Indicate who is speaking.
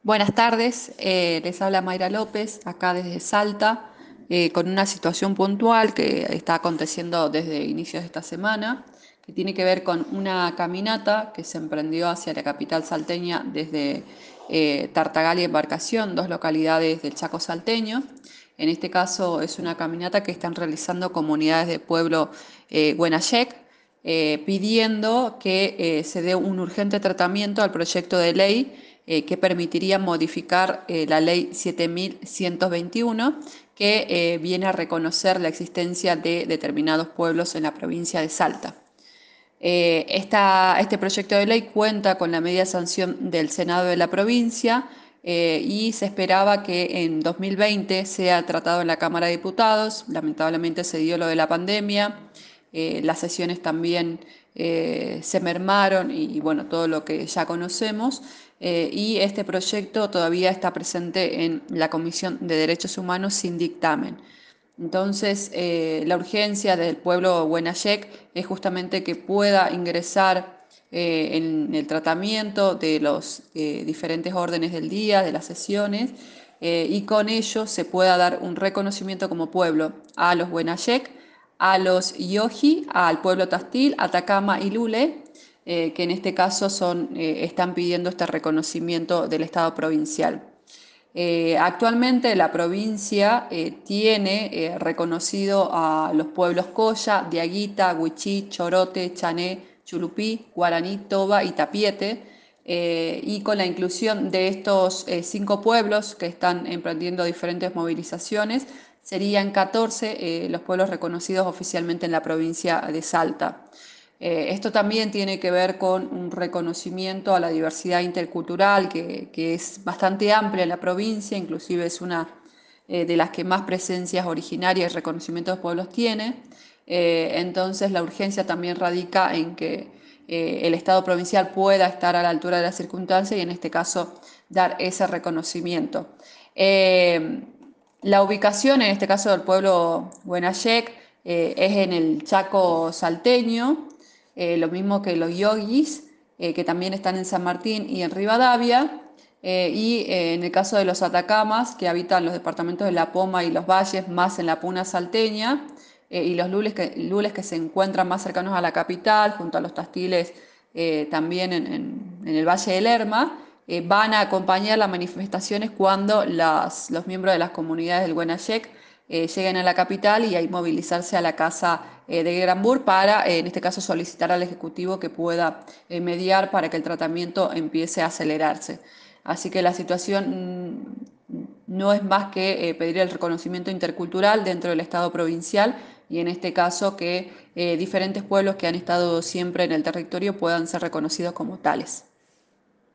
Speaker 1: Buenas tardes, les habla Mayra López, acá desde Salta, con una situación puntual que está aconteciendo desde inicios de esta semana, que tiene que ver con una caminata que se emprendió hacia la capital salteña desde Tartagal y Embarcación, dos localidades del Chaco salteño. En este caso es una caminata que están realizando comunidades del pueblo Huenayec, pidiendo que se dé un urgente tratamiento al proyecto de ley que permitiría modificar la ley 7121, que viene a reconocer la existencia de determinados pueblos en la provincia de Salta. Este proyecto de ley cuenta con la media sanción del Senado de la provincia y se esperaba que en 2020 sea tratado en la Cámara de Diputados. Lamentablemente se dio lo de la pandemia, las sesiones también se mermaron y bueno, todo lo que ya conocemos. Y este proyecto todavía está presente en la Comisión de Derechos Humanos sin dictamen. Entonces, la urgencia del pueblo Huenayec es justamente que pueda ingresar en el tratamiento de los diferentes órdenes del día, de las sesiones, y con ello se pueda dar un reconocimiento como pueblo a los Huenayec, a los Yoji, al pueblo Tastil, Atacama y Lule, que en este caso están pidiendo este reconocimiento del Estado provincial. Actualmente la provincia tiene reconocido a los pueblos Coya, Diaguita, Huichí, Chorote, Chané, Chulupí, Guaraní, Toba y Tapiete. Y con la inclusión de estos 5 pueblos que están emprendiendo diferentes movilizaciones, serían 14 los pueblos reconocidos oficialmente en la provincia de Salta. Esto también tiene que ver con un reconocimiento a la diversidad intercultural que es bastante amplia en la provincia, inclusive es una de las que más presencias originarias y reconocimientos de pueblos tiene. Entonces la urgencia también radica en que el Estado provincial pueda estar a la altura de las circunstancias y en este caso dar ese reconocimiento. Eh, la ubicación, en este caso del pueblo Huenayec, es en el Chaco salteño, lo mismo que los yogis, que también están en San Martín y en Rivadavia, en el caso de los atacamas, que habitan los departamentos de La Poma y los valles, más en la puna salteña, y los lules que se encuentran más cercanos a la capital, junto a los tastiles también en el Valle del Lerma, van a acompañar las manifestaciones cuando los miembros de las comunidades del Huenayec lleguen a la capital y ahí movilizarse a la Casa de Granbur para, en este caso, solicitar al Ejecutivo que pueda mediar para que el tratamiento empiece a acelerarse. Así que la situación no es más que pedir el reconocimiento intercultural dentro del Estado provincial y en este caso que diferentes pueblos que han estado siempre en el territorio puedan ser reconocidos como tales.